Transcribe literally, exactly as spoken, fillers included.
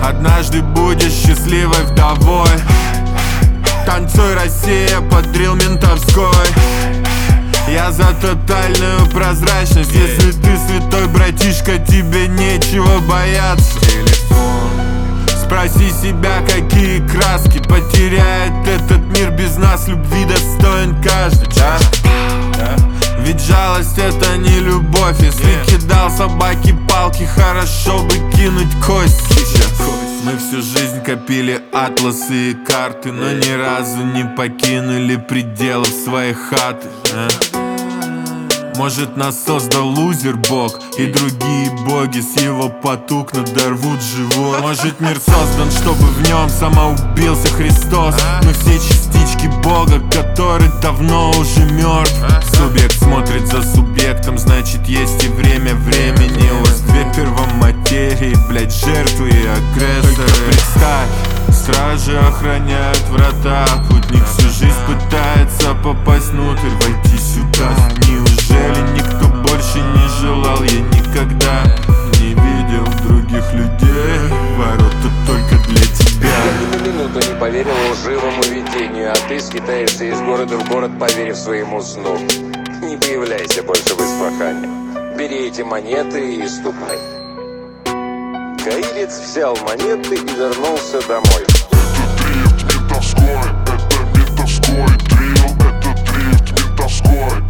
Однажды будешь счастливой вдовой. Танцуй, Россия, под дрил ментовской. Я за тотальную прозрачность. Если ты святой, братишка, тебе нечего бояться. Спроси себя, какие краски потеряет этот мир без нас. Любви достоин каждый, да? Ведь жалость — это не любовь. Если кидал собаки палки, хорошо бы кинуть кости. Мы всю жизнь копили атласы и карты, но ни разу не покинули пределов своей хаты, а? Может, нас создал лузер Бог, и другие боги с его потуг надорвут живот. Может, мир создан, чтобы в нем самоубился Христос. Мы все частички Бога, который давно уже мертв. Субъект смотрит за субъектом, значит, есть и время времени. У вас две первоматерии, блять, жертвы и агрессоры. Представь, стражи охраняют врата. Путник всю жизнь пытается попасть внутрь, войти сюда. Неужели никто больше не желал? Я никогда не видел других людей. Ворота только для тебя. Я ни на минуту не поверил лживому видению, а ты скитаешься из города в город, поверив своему сну. Не появляйся больше в Исфахане. Бери эти монеты и ступай. Каирец взял монеты и вернулся домой. Это дрифт ментовской, это ментовской дрил, это дрифт ментовской.